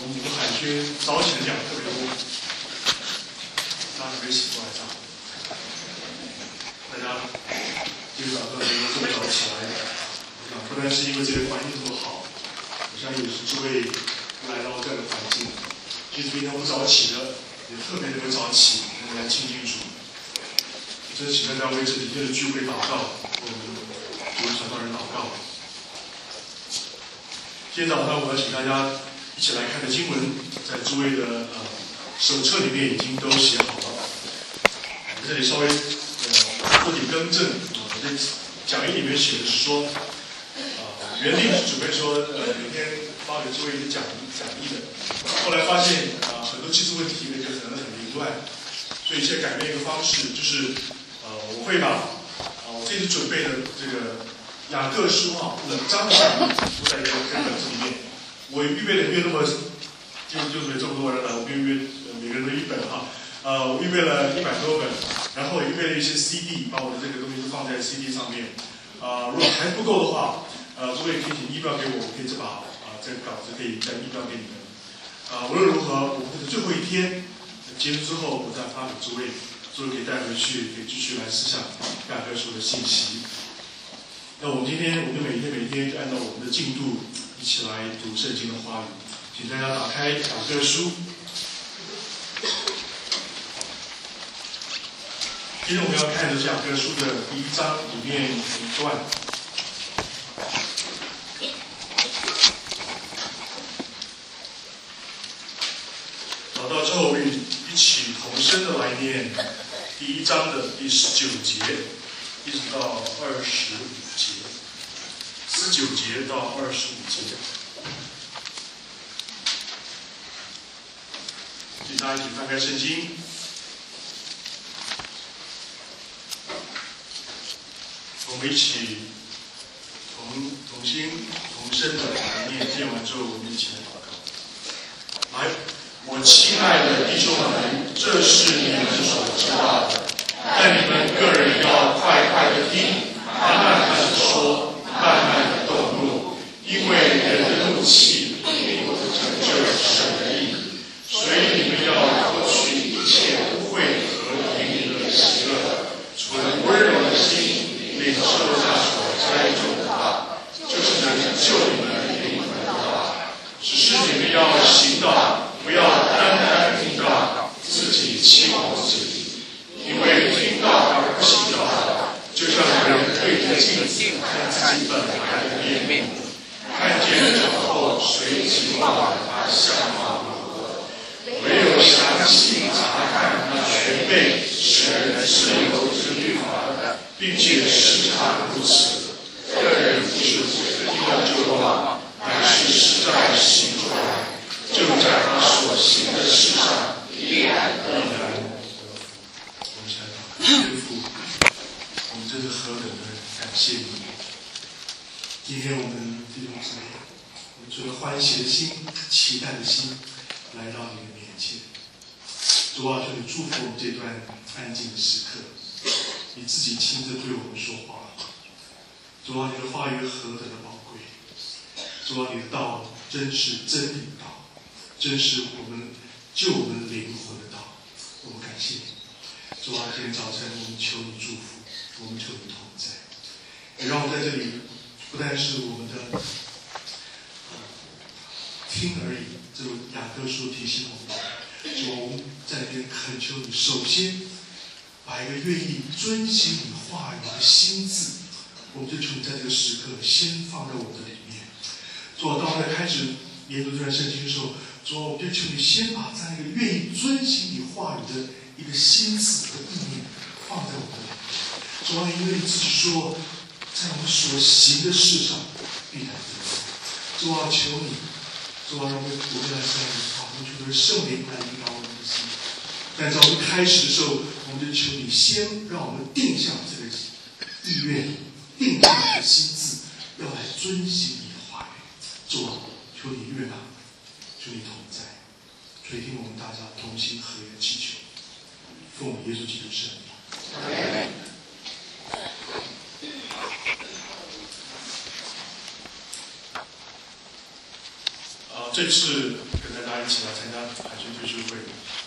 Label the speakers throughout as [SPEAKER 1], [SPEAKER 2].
[SPEAKER 1] 我们海军早起的讲特别多，大家可以醒过来上。大家今天早上能够这么早起来，不但是因为这个环境这么好，我相信也是诸位来到这样的环境。其实平常不早起的，也特别早起，能够来亲近主。真请大家为这几天的聚会祷告，我们主传道人祷告。今天早上我要请大家一起来看的经文，在诸位的手册里面已经都写好了。在这里稍微做点更正，我在讲义里面写的是说，原定是准备说每天发给诸位一个讲义的，后来发现很多技术问题呢就可能很凌乱，所以现在改变一个方式，就是我会把我这次准备的这个雅各书整章讲义都在一个本子里面。我预备了没有那么就没这么多人了，我预备每个人都一本我预备了100多本，然后预备了一些 CD， 把我的这个东西都放在 CD 上面。如果还不够的话，诸位可以请email给我，我可以这把这个稿子可以再email给你们。无论如何，我们的最后一天结束之后，我再发给诸位可以带回去，可以继续来思想雅各书的信息。那我们今天每天就按照我们的进度一起来读圣经的话语，请大家打开雅各书。今天我们要看的是雅各书的第1章里面一段。找到之后，我们一起同声的来念第1章的第19节，一直到25节，19节到25节。请大家一起翻开圣经。我们一起同心同声的来念完之后，我们一起来祷告。来，我亲爱的弟兄们，这是你们所知道的，但你们个人要快快的听，慢慢的说，慢慢的动怒，因为人的怒气并不成就神的义，所以你们要脱去一切污秽和淫淫的邪恶，存温柔的心，领受那所栽种的道，就是能救你们灵魂的道。只是你们要行道，不要单单听道，自己欺哄自己。因为听道而不行道，就像人对着镜子看自己本来的面目，看见之后随即忘了他相貌如何。唯有详细查看那全备使人自由之律法的，并且时常如此，个人不是听了就忘，乃是实在行出来，就在他所行的事上必然得福。我们想想，天父，我们真是何等的感谢你！今天我们弟兄姊妹，我们存着欢喜的心、期待的心来到你的面前。主啊，求你祝福我们这段安静的时刻，你自己亲自对我们说话。主啊，你的话语何等的宝贵！主啊，你的道真是真理的道，真是我们救我们灵魂的道。我们感谢你。主啊，今天早晨我们求你祝福，我们求你同在，也让我们在这里不但是我们的听而已，这种雅各书提醒我们。主啊，我们在这边恳求你，首先把一个愿意遵行你话语的心智，我们就求你在这个时刻先放在我们的里面。主啊，当我们在开始研读这段圣经的时候，主啊，我们就求你先把这样一个愿意遵行你话语的一个心智和意念放在我们的里面。主啊，因为你自己说，在我们所行的事上必然得福。主啊，求你，主啊，让我们来向你讨论，求圣灵来引导我们的心。但在我们开始的时候，我们就求你先让我们定下这个意愿，定下这个心智，要来遵行你的话语。主啊，求你悦纳，求你同在，垂听我们大家同心合一的祈求，奉耶稣基督圣名。这次跟大家一一起来参加海军退休会。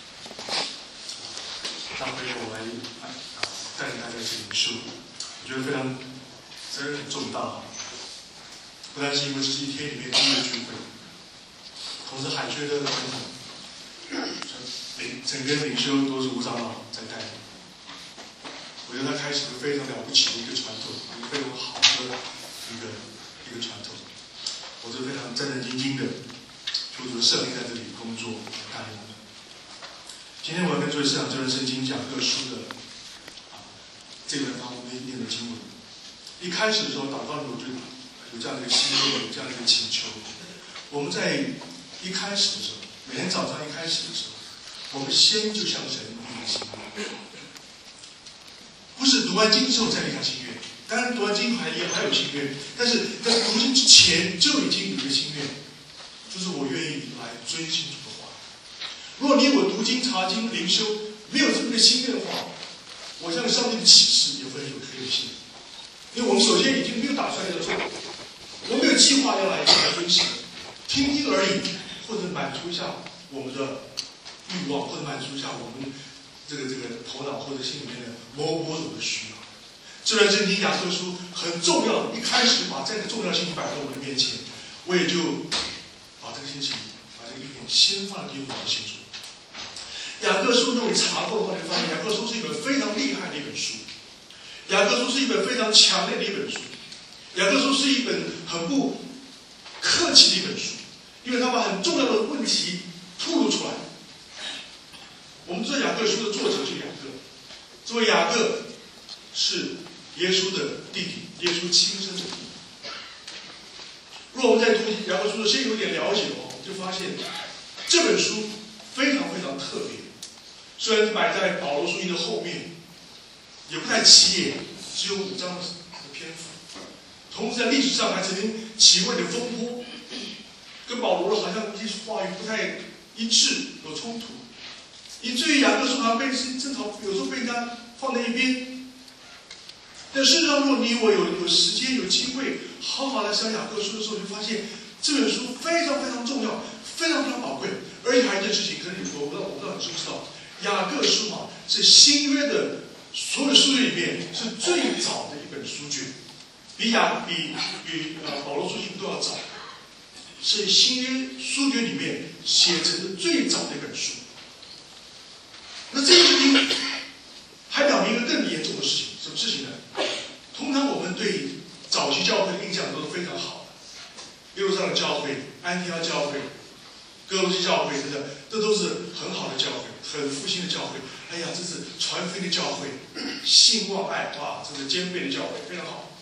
[SPEAKER 1] 大会我来带领大家一起领受，我觉得非常责任很重大。不但是因为这是一天里面第一个聚会，同时海军的传统，整个领袖都是吴长老在带领。我觉得他开始了非常了不起的一个传统，一个非常好的一个传统。我是非常战战兢兢的，求主的圣灵在这里工作带领我们。今天我要跟诸位思想这段圣经雅各书的这本当中念的经文。一开始的时候祷告的时候就有这样的一个心愿，有这样的一个请求。我们在一开始的时候，每天早上一开始的时候，我们先就向神立个心愿，不是读完经之后再立下心愿。当然读完经还有心愿，但是在读经之前就已经有一个心愿，就是我愿意来遵行主的话。如果你我读经、查经、灵修没有这么一个心愿的话，我相信上帝的启示也会很有可能性。因为我们首先已经没有打算要做，我们没有计划要来遵行，听听而已，或者满足一下我们的欲望，或者满足一下我们这个头脑或者心里面的某种的需要。这段圣经雅各书很重要的，一开始把这个重要性摆在我的面前，我也就把这个心情，把这个一点先放进我的心中。雅各书如果你查过的话，你会发现雅各书是一本非常厉害的一本书，雅各书是一本非常强烈的一本书，雅各书是一本很不客气的一本书，因为它把很重要的问题吐露出来。我们知道雅各书的作者是雅各，这位雅各是耶稣的弟弟，耶稣亲生的弟弟。如果我们在读雅各书的先有点了解我们就发现这本书非常非常特别。虽然摆在保罗书信的后面，也不太起眼，只有5章的篇幅。同时在历史上还曾经起过一点风波，跟保罗好像一些话语不太一致，有冲突，以至于雅各书好像被正常有时候被人家放在一边。但事实上，如果你我有时间有机会好好来想雅各书的时候，你就发现这本书非常非常重要，非常非常宝贵。而且还有一件事情，可能我不知道你知不知道，雅各书是新约的所有的书卷里面是最早的一本书卷，比保罗书信都要早，是新约书卷里面写成的最早的一本书。那这个事情还表明一个更严重的事情，什么事情呢？通常我们对早期教会的印象都是非常好的，耶路撒冷教会、安提阿教会、哥罗西教会，这都是很好的教会，很复兴的教会。哎呀，这是传福音的教会，信望爱，哇，这是兼备的教会，非常好。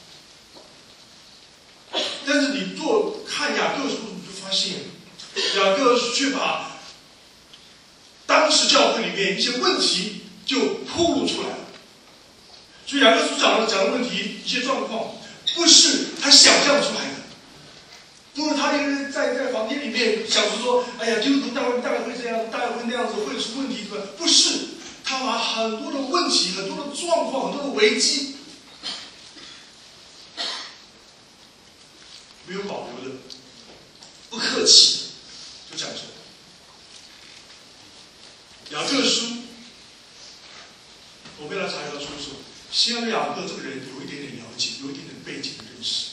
[SPEAKER 1] 但是你看雅各书，你就发现雅各却把当时教会里面一些问题就暴露出来了。所以雅各书讲的问题，一些状况，不是他想象出来的，不是他一个人在房间里面想着说，哎呀，基督徒大概会这样，大概会那样子，会出问题，对吧？不是，他把很多的问题、很多的状况、很多的危机，没有保留的，不客气的就讲出来。雅各书，我为了查一条出处。先要对雅各这个人有一点点了解，有一点点背景的认识。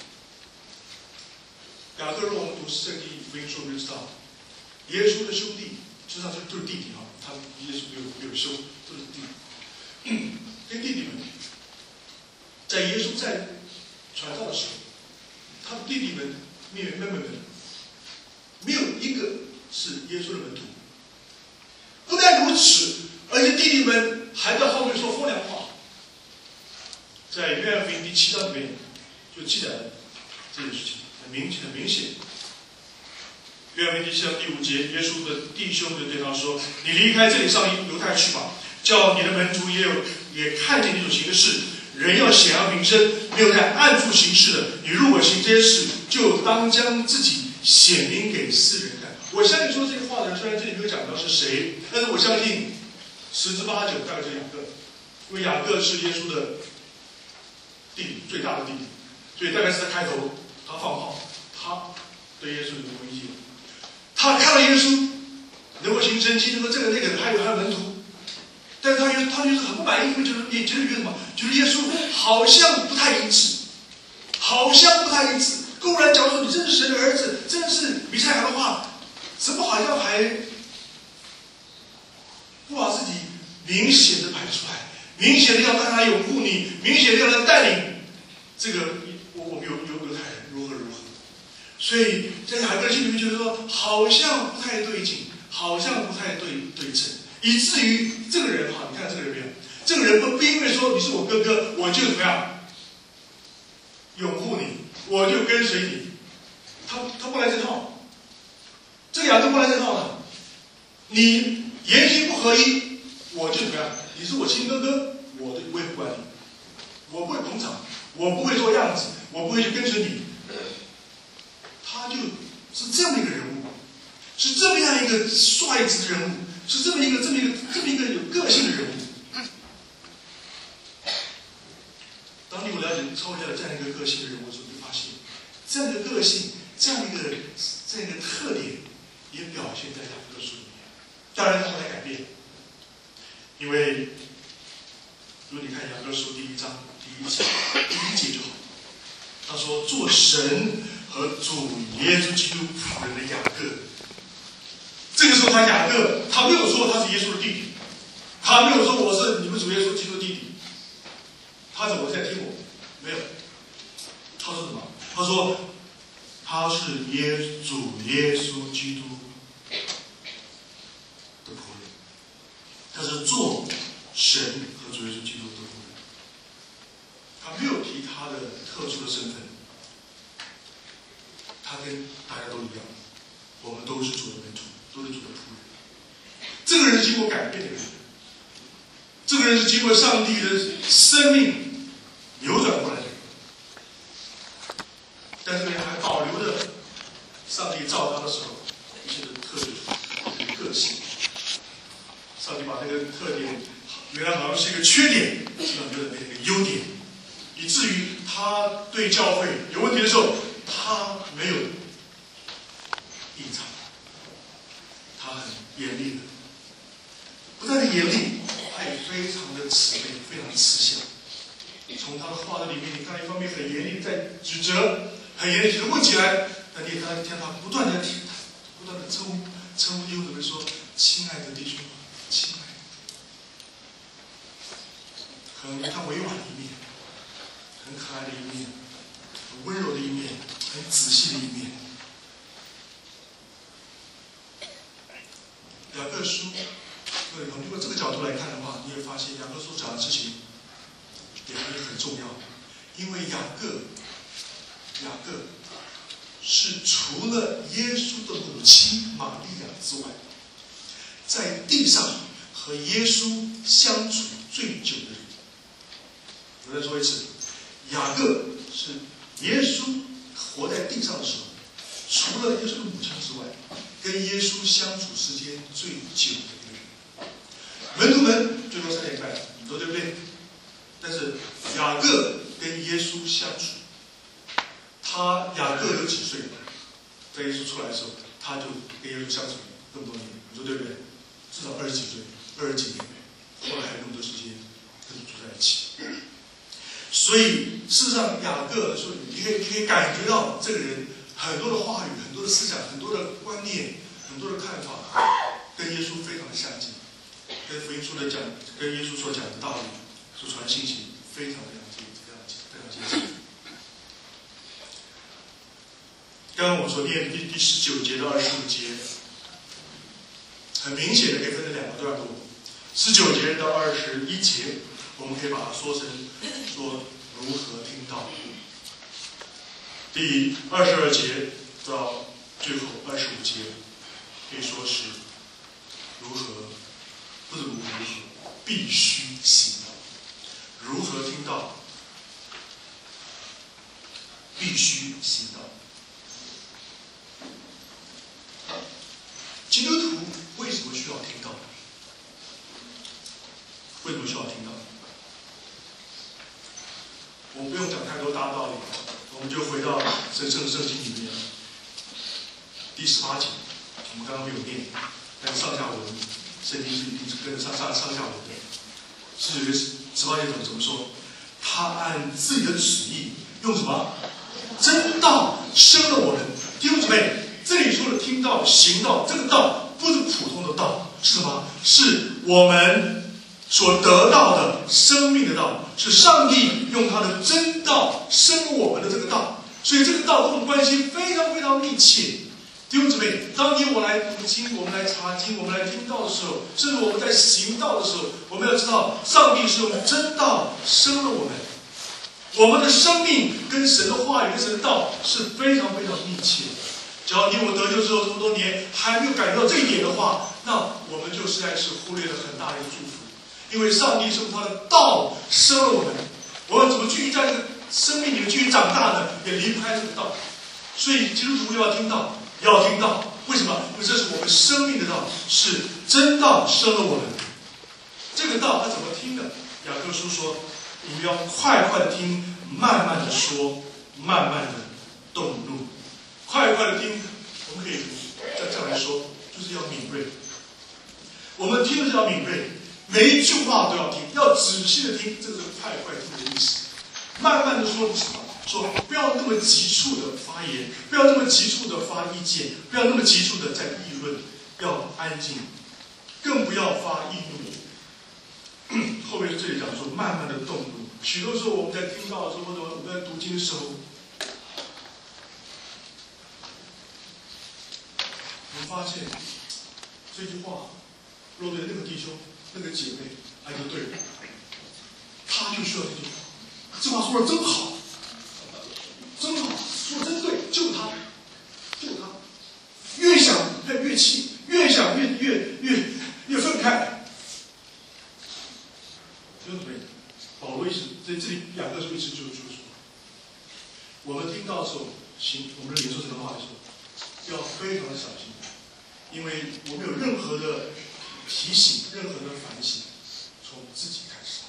[SPEAKER 1] 雅各，如果我们读圣经福音书，我们就知道，耶稣的兄弟，实际上都是弟弟啊，他耶稣没有兄，都是弟弟。跟弟弟们，在耶稣在传道的时候，他的弟弟们、妹妹们，没有一个是耶稣的门徒。不但如此，而且弟弟们还在后面说风凉话。在约翰福音第7章里面就记载了这件事情，很明显。约翰福音第7章第5节，耶稣的弟兄就对他说：“你离开这里上犹太去吧，叫你的门徒也看见你所行的事。人要显扬名声，没有在暗处行事的，你如果行这些事，就当将自己显明给世人看。”我相信说这个话的人，虽然这里没有讲到是谁，但是我相信10之8九大概是雅各，因为雅各是耶稣的弟弟，最大的弟弟，所以大概是在开头他放炮，他对耶稣有威胁，他看到耶稣多行神迹，这个那个，还有门徒，但是他就是很不满意，觉得什么？觉得耶稣好像不太一致，好像不太一致。公然讲说你真是神的儿子，真是弥赛亚的话，怎么好像还不把自己明显的摆出来，明显的要大家拥护你，明显的要来带领这个我们犹太人如何。所以在雅各的心里面觉得说，好像不太对劲，好像不太对称，以至于这个人哈，你看这个人没有？这个人不因为说你是我哥哥，我就怎么样拥护你，我就跟随你，他不来这套。这个雅各不来这套的，你言行不合一，我就怎么样？你是我亲哥哥，我也不管你，我不会捧场，我不会做样子，我不会去跟随你。他就是这样的一个人物，是这么样一个率直的人物，是这么一个有个性的人物。当你了解超越了这样一个个性的人物的时候，你会发现，这样的个性，这样一个特点，也表现在雅各书里面。当然，他后来改变，因为如果你看雅各书第1章第1节就好，他说做神和主耶稣基督仆人的雅各，这个时候雅各他没有说他是耶稣的弟弟，他没有说我是你们主耶稣基督的弟弟，他怎么在听我？没有，他说什么？他说他是主耶稣基督的仆人，他是做神和主耶稣基督的仆人，他没有提他的特殊的身份。他跟大家都一样，我们都是主的门徒，都是主的仆人。这个人是经过改变的人，这个人是经过上帝的生命扭转过来的人，但这个人还保留着上帝造他的时候一些的特点、个性。上帝把这个特点原来好像是一个缺点，基本上就变成一个优点，以至于他对教会有问题的时候，他没有隐藏，他很严厉的，不但是严厉，他也非常的慈悲，非常的慈祥。从他的话的里面，你看一方面很严厉在指责，很严厉的问起来，但你也看他不断的称呼弟兄姊妹说：“亲爱的弟兄，亲爱的。”很委婉的一面，很可爱的一面，很温柔的一面，很仔细的一面。雅各书，如果这个角度来看的话，你会发现雅各书讲的事情也很重要，因为雅各是除了耶稣的母亲玛利亚之外，在地上和耶稣相处最久的人。我再说一次，雅各是耶稣活在地上的时候，除了耶稣的母亲之外，跟耶稣相处时间最久的一个人。门徒们最多3年半，你说对不对？但是雅各跟耶稣相处，雅各有几岁？在耶稣出来的时候，他就跟耶稣相处那么多年，你说对不对？至少20几岁，20几年，后来还有那么多时间跟主住在一起。所以事实上，雅各的时候，你可以感觉到这个人很多的话语、很多的思想、很多的观念、很多的看法，跟耶稣非常的相近，跟福音书的跟耶稣所讲的道理、所传信息非常接近。刚刚我所念的第19节到25节，很明显的可以分成2个段落。19节到21节，我们可以把它说成说如何听道。第22节到最后25节，可以说是如何，不是如何，必须行道。如何听道，必须行道。基督徒为什么需要听道？为什么需要听道？我不用讲太多大道理，我们就回到圣经里面第18节，我们刚刚没有念。 但上下文圣经是一定是跟上下文的。是有个18节怎么说？他按自己的旨意用什么真道生了我们。弟兄姊妹，这里说的听道行道，这个道不是普通的道，是什么？是我们所得到的生命的道，是上帝用他的真道生我们的这个道。所以这个道跟我们关系非常非常密切。弟兄姊妹，当你我来读经，我们来查经，我们来听道的时候，甚至我们在行道的时候，我们要知道，上帝是用真道生了我们。我们的生命跟神的话语、跟神的道是非常非常密切的。只要你我得救之后这么多年还没有感觉到这一点的话，那我们就实在是忽略了很大的一个祝福。因为上帝是用他的道生了我们，我们怎么继续在这个生命里面继续长大呢？也离不开这个道。所以基督徒要听道，要听道。为什么？因为这是我们生命的道，是真道生了我们。这个道他怎么听的？雅各书说：“你们要快快的听，慢慢的说，慢慢的动怒。”快快的听，我们可以这样来说，就是要敏锐。我们听的是要敏锐，每一句话都要听，要仔细的听，这是快快听的意思。慢慢的说什么？说不要那么急促的发言，不要那么急促的发意见，不要那么急促的在议论，要安静，更不要发议论。后面这里讲说，慢慢的动怒。许多时候我们在听到的时候，或者我们在读经的时候，我们发现这句话落对那个弟兄、那个姐妹，还就对了，他就需要这句话。这话说的真好，真好，说的真对，就他，就他。越想越气，越想越愤慨。弟兄姊妹，保罗意思在这里，雅各书意思就是说，我们听到的时候，我们的领受神的话的时候，要非常的小心。因为我们有任何的提醒、任何的反省，从自己开始。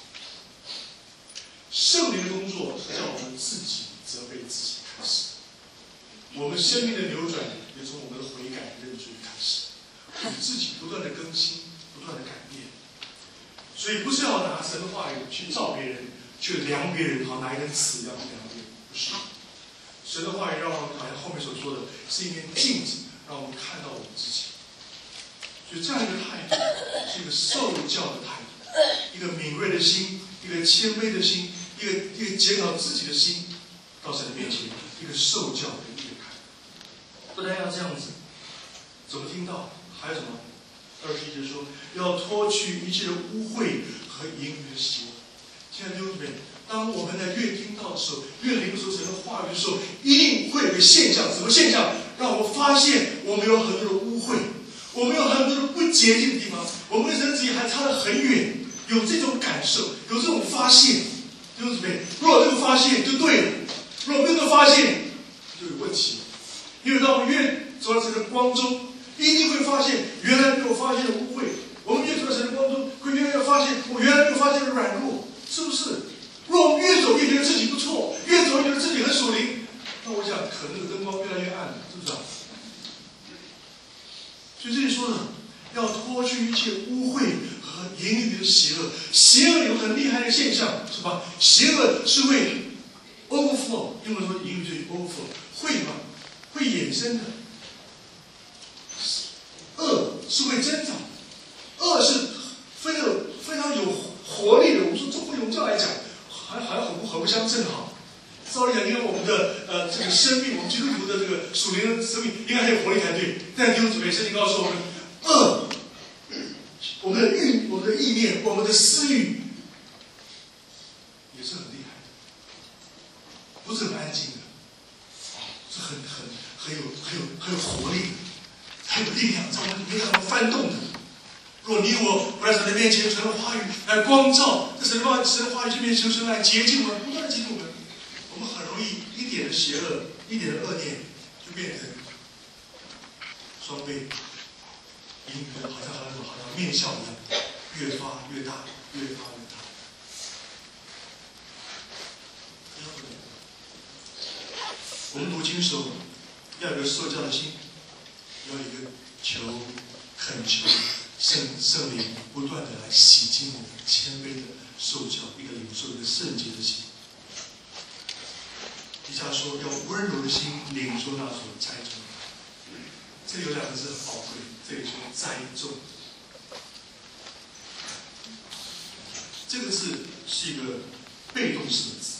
[SPEAKER 1] 圣灵的工作是叫我们自己责备自己开始。我们生命的扭转也从我们的悔改、认罪开始。我们自己不断的更新，不断的改变。所以不是要拿神的话语去照别人，去量别人，好拿一根尺要去量别人，不是。神的话语让我们好像后面所说的是一面镜子，让我们看到我们自己。所以这样一个态度是一个受教的态度，一个敏锐的心，一个谦卑的心，一个检讨自己的心，到神的面前，一个受教的一个态度。不但要这样子，怎么听到？还有什么？21节说，要脱去一切的污秽和淫余的习惯。亲爱的弟兄姊妹，当我们在越听到的时候，越领受神的话语的时候，一定会有个现象，什么现象？让我们发现我们有很多的污秽。我们有很多的不洁净的地方，我们跟神自己还差得很远，有这种感受，有这种发现，弟兄姊妹，如果有这个发现就对了，如果没有这个发现就有问题。因为当我们越走到神的光中，一定会发现原来没有发现的污秽。我们越走到神的光中，会越来越发现我原来没有发现的软弱，是不是？如果我们越走越觉得自己不错，越走越觉得自己很属灵，那我想可能那个灯光越来越暗了，是不是？所以这里说的，要脱去一切污秽和言语的邪恶。邪恶有很厉害的现象，是吧？邪恶是会 overflow， 英文说言语就是 overflow， 会嘛，会衍生的。恶是会增长，恶是非常有活力的。我们说中国用这样来讲，好像很不相称哈。照理讲，因为我们的这个生命，我们基督徒的这个属灵的生命应该很有活力才对。但弟兄姊妹，圣经告诉我们，恶，我们的意念，我们的私欲，也是很厉害的，不是很安静的，是很有活力的，很有力量，在我们里面让我们翻动的。若你我不在神的面前，神的话语来光照，在神的话语这边求神来洁净我们，不断洁净我们。我们很容易一点的邪恶，一点的恶念，就变成双倍，淫余的，好像面笑一样，越发越大，越发越大。我们读经的时候，要有一个受教的心，要有一个求恳求圣灵不断的来洗净我们谦卑的受教，一个领受一个圣洁的心。以下说要温柔的心领受那所栽种的，这有两个字很宝贵，这里说栽种。这个字是一个被动式的字，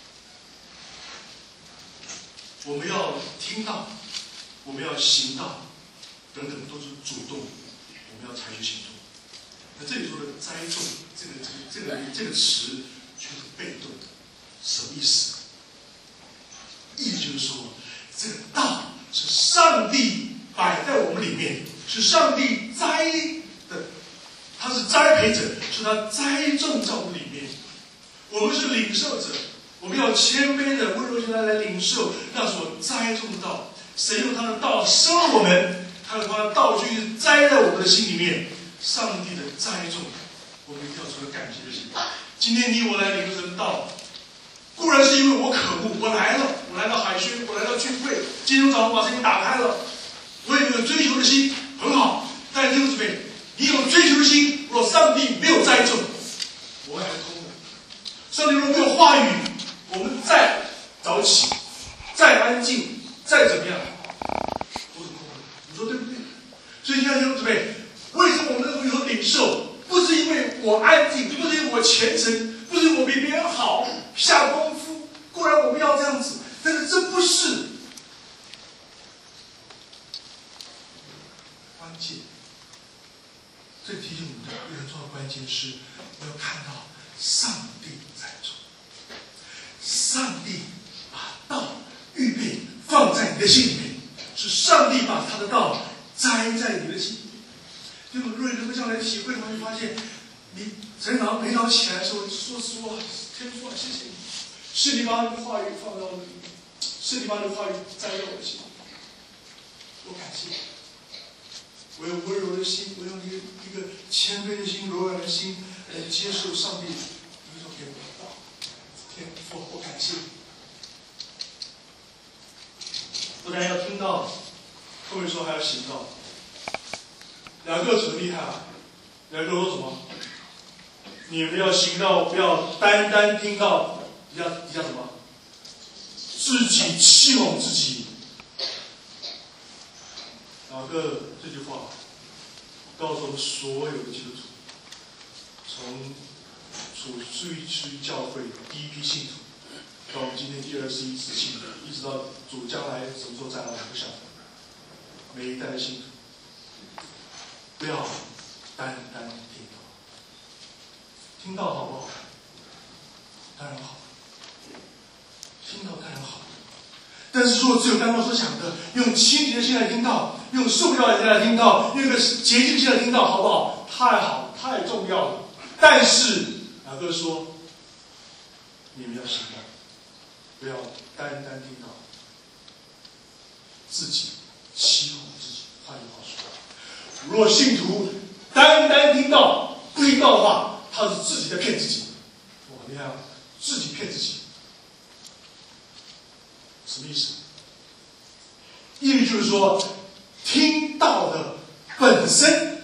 [SPEAKER 1] 我们要听到，我们要行道，等等都是主动，我们要采取行动。那这里说的栽种，这个词却是被动的，什么意思？意思就是说，这个道是上帝摆在我们里面，是上帝栽的，他是栽培者，是他栽种在我们里面。我们是领受者，我们要谦卑的、温柔心来领受那所栽种的道。神用他的道生了我们，他用他的道去栽在我们的心里面。上帝的栽种，我们一定要存感激的心。今天你我来领受神的道，固然是因为我渴慕，我来到海宣，我来到聚会，今天早上把圣经打开了，我有一个追求的心，很好。但是弟兄姊妹，你有追求的心，若上帝没有栽种，我还是空的。上帝若没有话语，我们再早起，再安静，再怎么样，都是空的。你说对不对？所以现在弟兄姊妹，为什么我们能够有领受？不是因为我安静，不是因为我虔诚，不是因为我比别人好，下功夫。固然我们要这样子，但是这不是关键。这提醒我们的一个很重要的关键是，我要看到上帝在做，上帝把道预备放在你的心里面，是上帝把他的道栽在你的心里面。结果，若你能够这样来体会的话，就发现你每早起来的时候，说实话，天父啊，谢谢你，是你把你的话语放到我的里面，是你把你的话语栽在我的心里，我感谢你。我有温柔的心，我用一个谦卑的心、柔软的心来接受上帝你所给我的道。天父，我感谢你。不但要听到，后面说还要行道。两个很厉害啊！两个说什么？你们要行道，不要单单听到，你要什么？自己欺哄自己。两个这句话告诉我们所有的基督徒，从初期教会第一批信徒，到我们今天第21次信徒，一直到主将来什么时候再来，我们不晓得。每一代的信徒，不要单单听到，听到好不好？当然好，听到当然好。但是说只有刚刚所讲的，用清洁的心来听到，用受教的心来听到，用一个洁净的心来听到，好不好？太好，太重要了。但是雅各说，你们要行道，不要单单听到，自己欺哄自己。换句话说，如果信徒单单听到不听到的话，他是自己在骗自己。哇，你看，自己骗自己。什么意思？意思就是说，听到的本身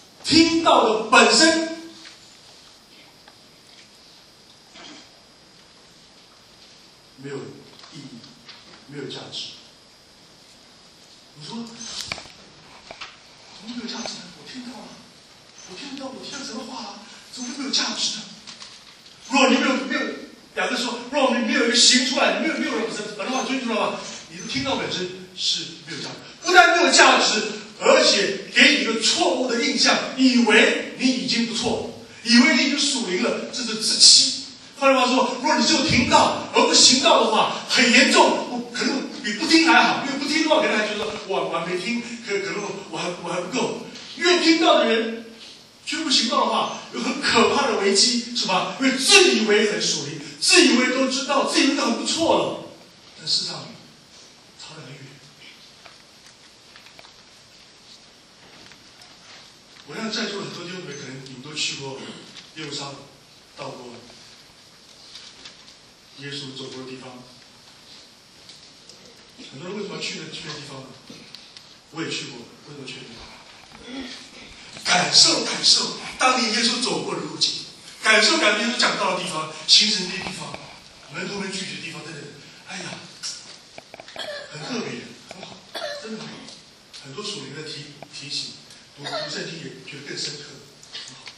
[SPEAKER 1] 没有意义，没有价值。你说怎么没有价值呢？我听到了，我听到什么话啊？怎么会没有价值呢？如果你没有两个说，如果你没有一个行出来，你没有把这话遵出来吧，你的听到本身是没有价值，不但没有价值，而且给你一个错误的印象，以为你已经不错，以为你已经属灵了，这是自欺。换句话说，如果你只有听到而不行道的话，很严重，可能比不听还好，因为不听的话，可能还觉得我还没听，可能我还不够。越听到的人却不行道的话，有很可怕的危机，是吧？因为自以为很属灵，自以为都知道，自以为都很不错了，但事实上差得很远。我想在座的很多弟兄姊妹，可能你们都去过耶路撒冷，到过耶稣走过的地方。很多人为什么要去那地方呢？我也去过，为什么去那地方？ 感受当年耶稣走过的路径，感受耶稣讲到的地方，行神的地方，门徒们聚集的地方等等。哎呀，很特别，很好，真的很好。很多属灵的提醒，读圣经也觉得更深刻，很好。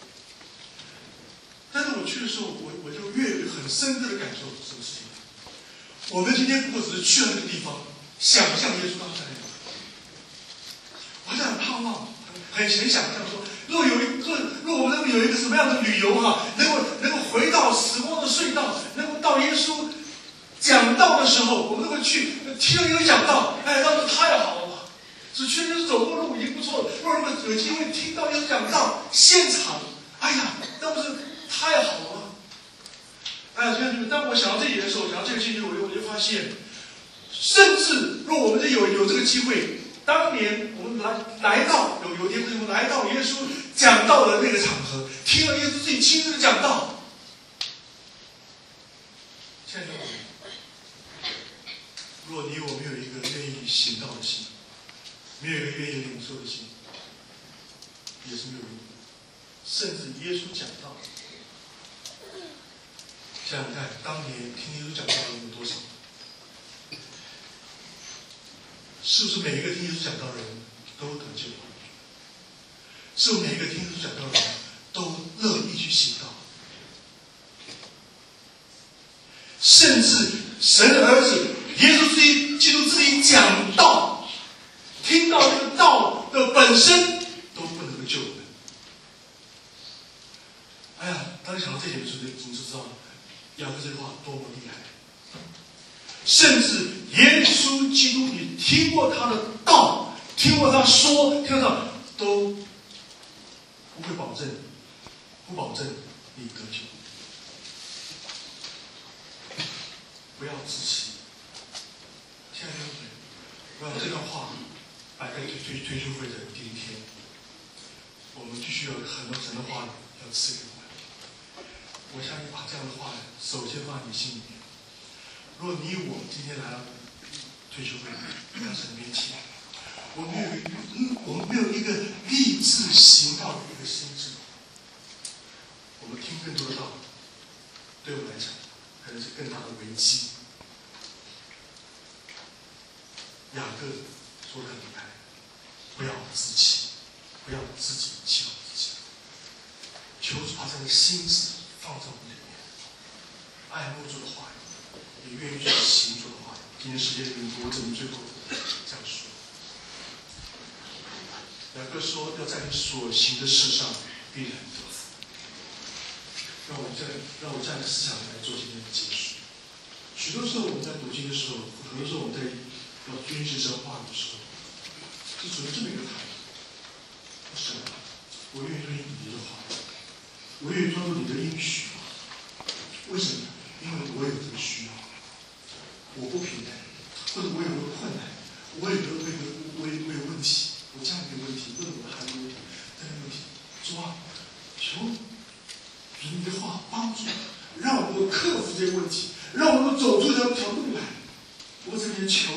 [SPEAKER 1] 但是我去的时候，我就越很深刻的感受什么事情。我们今天如果只是去了那个地方，想象耶稣当时在那里，我还很盼望，很想象说，若我们能够有一个什么样的旅游能够回到时光的隧道，能够到耶稣讲道的时候，我们能够去听一个讲道，哎，那是太好了。只去那走过路已经不错了，若能够有机会听到耶稣讲道现场，哎呀，那不是太好了吗？哎，所以当我想到这一点的时候，想到这个经历，我就发现，甚至若我们有这个机会，当年我们来到有一天我们来到耶稣讲道的那个场合，听了耶稣自己亲自的讲道，亲爱的若你我没有一个愿意行道的心，没有一个愿意领受的心，也是没有用的。甚至耶稣讲道，想想看，当年听耶稣讲道的人有多少？是不是每一个听耶稣讲道的人都得救？是不是每一个听耶稣讲道的人都乐意去行道？甚至神的儿子耶稣基督自己讲道，听到这个道的本身都不能够救人。哎呀，当你想到这点的时候，你就知道雅各这句话多么厉害。甚至耶稣基督，你听过他的道，听过他说，听到都不会保证你得救。不要自欺。亲爱的弟兄，我要这段话摆在退休会的第一天，我们必须有很多神的话语要赐给我们。我相信把这样的话首先放在你心里面。若你我今天来到退休会，来到神面前，我们没有一个立志行道的一个心智，我们听更多的道，对我来讲可能是更大的危机。雅各说得很明白，不要自欺，不要自己欺负自己。求主把这样的心智放在我们里面，爱慕主的话语，也愿意去行主的话语。今天时间很多，我只能最后这样说。雅各说，要在你所行的事上必然得福。让我这样的思想来做今天的结束。许多时候我们在读经的时候，很多时候我们在要遵循神话语的时候，是处于这么一个态度：神啊，我愿意遵循你的话，我愿意抓住你的应许。为什么？因为我有这个需要，我不平安，或者我有个困难，我有问题，我家里有问题，或者我的孩子有问题。主啊，求你的话帮助，让我能够克服这些问题，让我能够走出这条路来。我这边求。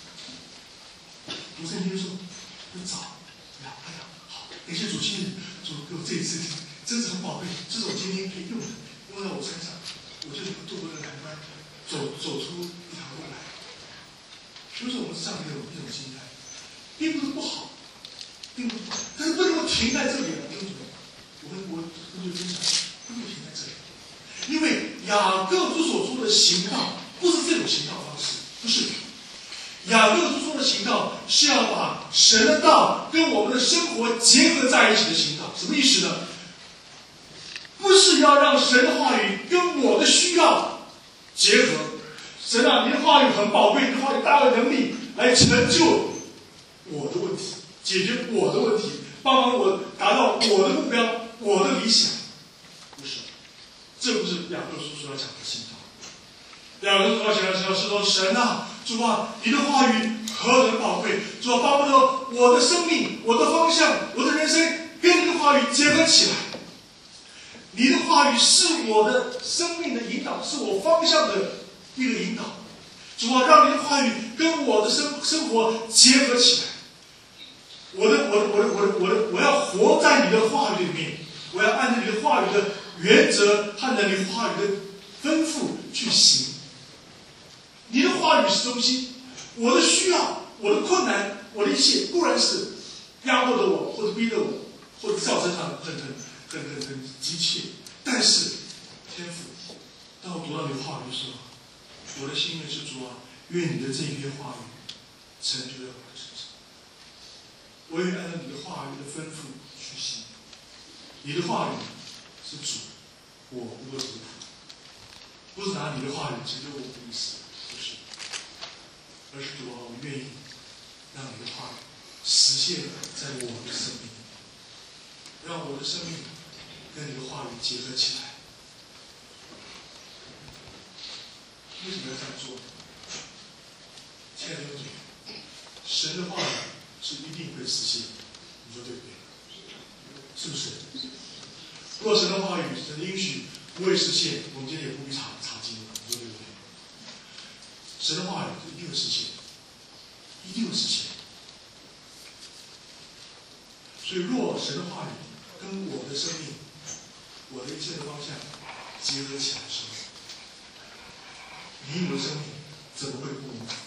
[SPEAKER 1] 读圣经的时候，就找，哎呀，好，感谢主今天主给我这一次，真是很宝贵，这是我今天可以用的，用在我身上，我就能够度过这个难关，走出一条路来。就是我们这样的一种心态，并不是不好，但是不能够停在这里了，弟兄姊妹，我跟你分享，不能停在这里，因为雅各书所说的行道，不是这种行道方式，不是。雅各书说的行道是要把神的道跟我们的生活结合在一起的行道，什么意思呢？不是要让神的话语跟我的需要结合。神啊，你的话语很宝贵，你的话语大有能力来成就我的问题，解决我的问题，帮忙我达到我的目标，我的理想。不是，这不是雅各书所要讲的行道。雅各书所讲的是说，神啊，主啊，你的话语何等宝贵！主啊，巴不得我的生命、我的方向、我的人生跟你的话语结合起来。你的话语是我的生命的引导，是我方向的一个引导。主啊，让你的话语跟我的生活结合起来。我的我要活在你的话语里面，我要按照你的话语的原则，按照你的话语的吩咐去行。你的话语是中心，我的需要、我的困难、我的一切固然是压迫着我，或者逼着我，或者造成很急切，但是天父，当我读到你的话语的时候，我的心愿是主啊，愿你的这一篇话语成就在我的身上。我愿按照你的话语的吩咐去行。你的话语是主，我不会辜负。不是拿你的话语成就我的意思，不是，而是主啊，我愿意让你的话语实现在我的生命，让我的生命跟你的话语结合起来。为什么要这样做？亲爱的弟兄姊妹，神的话语是一定会实现，你说对不对？是不是？若神的话语、神的应许不会实现，我们今天也不必查经了，你说对不对？神的话语一定会实现，一定会实现。所以，若神的话语跟我的生命、我的一切的方向结合起来的时候，你我的生命怎么会不蒙福？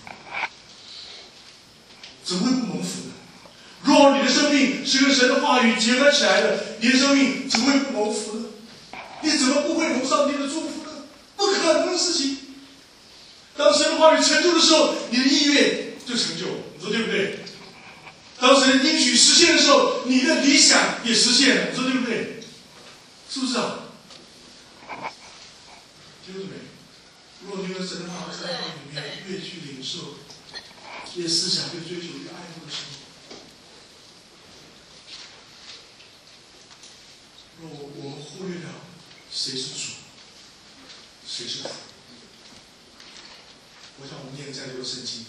[SPEAKER 1] 怎么会不蒙福呢？若你的生命是跟神的话语结合起来的，你的生命怎么会不蒙福呢？你怎么不会蒙上帝的祝福呢？不可能的事情。当神的话语成就的时候，你的意愿就成就，你说对不对？当神的应许实现的时候，你的理想也实现了，你说对不对？是不是啊？弟兄姊妹，如果你跟神的话在里面越去领受，越思想、越追求、越爱慕的时候，若我们忽略了谁是主，谁是父，我想我们念再多的圣经，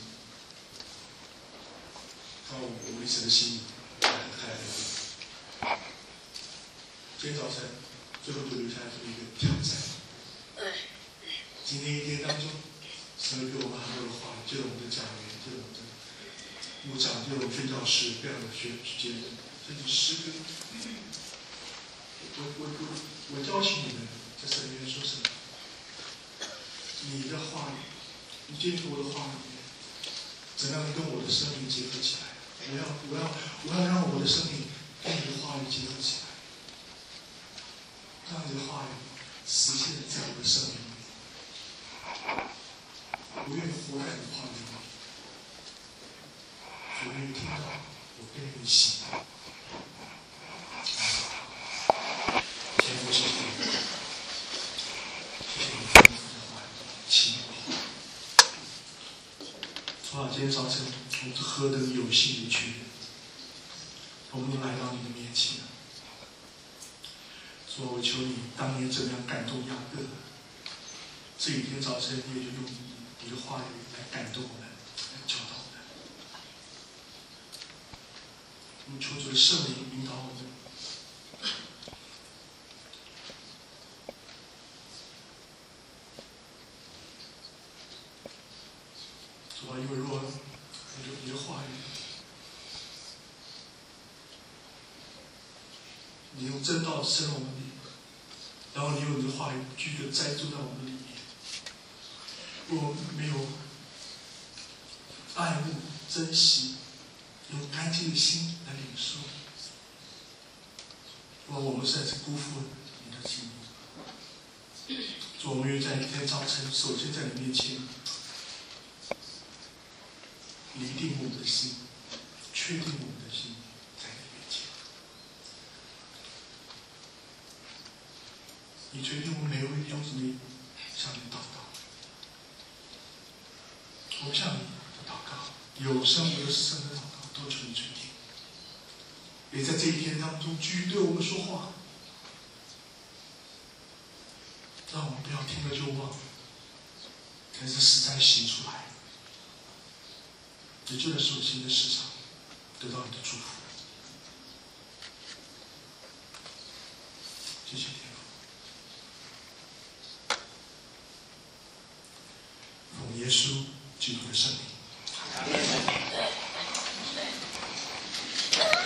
[SPEAKER 1] 到我们一生的心里太累。今天早晨最后就留下来这么一个挑战。今天一天当中，神会给我们很多的话语，借着我们的讲员，借着我们的牧长，借着我们宣教师各样的学者，甚至诗歌。我邀请你们在神里面说什么？你的话语，你接触我的话语里面，怎样跟我的生命结合起来？我要让我的生命跟你的话语结合起来，让你的话语实现在我的生命里面。我愿意活在你的话语里面，我愿意听到，我愿意行。天父，谢谢你，谢谢你丰富的话语，请主啊，今天早晨我们是何等有幸的去，我们来到你的面前。主啊，我求你当年怎样感动雅各，这一天早晨你也就用你的话语来感动我们，来教导我们。我们求主的圣灵引导我们。主啊，因为若你的话语，你用真道深入我们里，然后你用你的话语继续栽种在我们里面。若没有爱慕、珍惜，用干净的心来领受，我们实在是辜负了你的旨意。主，我们愿在一天早晨，首先在你面前厘定我们的心，确定我们的心，在你面前。你决定我们每位弟兄姊妹向你祷告，我向你祷告，有声无声的祷告，都求你垂听。也在这一天当中，继续对我们说话，让我们不要听了就忘，但是实在行出来，也就在属灵的市场得到你的祝福。谢谢天父，奉耶稣基督的圣名。